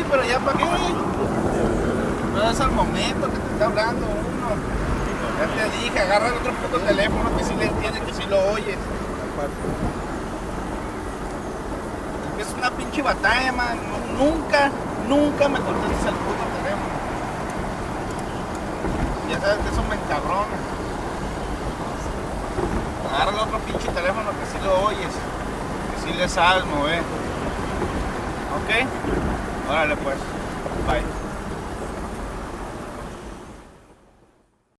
pero ya para qué. No es el momento que te está hablando uno. Ya te dije, agarra el otro puto teléfono que sí le entiende, que sí lo oyes. Es una pinche batalla, man. Nunca me contestes el puto teléfono. Ya sabes que eso me encabrona. Agarra el otro pinche teléfono que sí lo oyes. Que sí le sabes mover. ¿Ok? Órale pues. Bye.